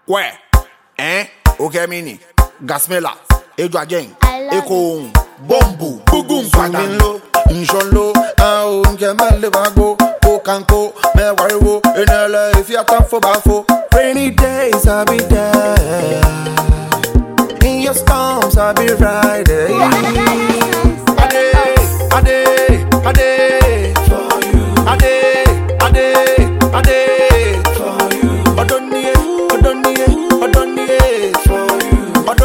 Where? Okay, mini. Gasmela. Edwa Jeng. Eko. Bombu. Bugum. Swimming low, inshon low, unke mele bago, kanko, me wariwo, enele if you time for bafo. Rainy days I'll be there, in your storms I'll be right there. Ade, for you. Ade, for you. Odonie, for you.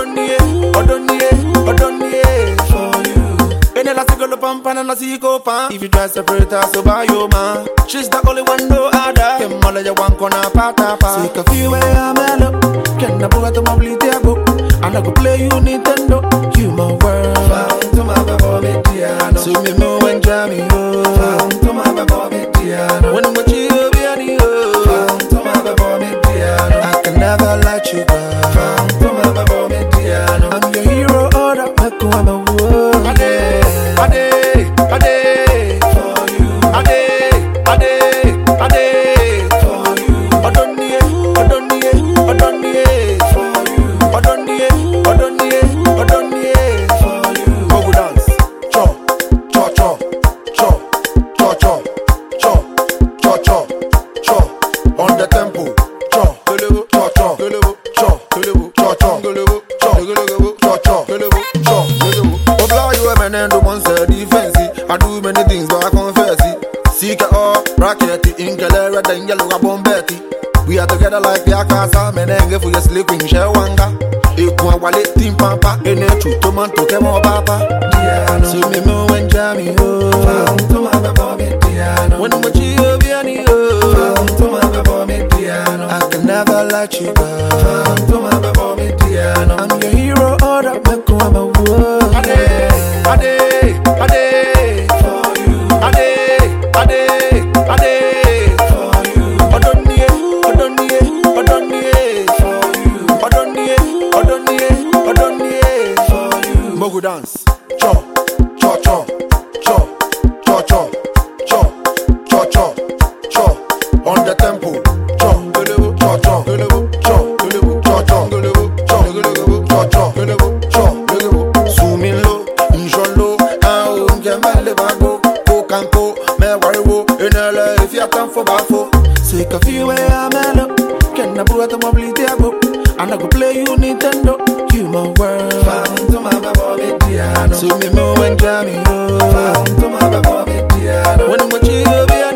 Odonie, for you. Enela sigolo pampa na siko pan. If you try separate us, so by your man. She's the only one no other. Kemole ya wankona pata pa. Sick of you where I'm mellow. Can I buga to my blitiago? And I go play you Nintendo. You my world. Found to my baby piano. So me mo and jammy ho. Found to my baby piano. When I'm with you, baby ho. Found to my baby piano. I can never let you go. Found to my baby piano. I'm your hero, order. I'm a world. Ade, for you. Ade, for you. Odonie, for you. Odonie, for you. Go dance, cho. On the tempo, cho. Obla you a man and do one say defense. I do many things but I confess it. Seek it all, bracket it, inkelera, then yellow a bombetti. We are together like the Akasa, menenge for your sleeping shawanga. Equa wallet, team papa, and a true tomato came on papa. Diana, so me mo and jammy ho. Found to my baby piano. When I'm you, Biani ho. Found to my baby piano. I can never let you go. Found to my baby piano. I'm your hero, order, make I'm a world. Ade, for you. Ade, for you. Odonie, for you. Odonie, for you. Mogu dance, cho. On the tempo, cho. Zooming low, inshon low, unke mele bago, kanko, me wariwo, enele if you time for bafo. Sick of you where I'm mellow, can I buga to my blitiago? And I go play you Nintendo, you my world. Found to my baby piano. So me mo and jammy ho. Found to my baby piano. When I'm with you,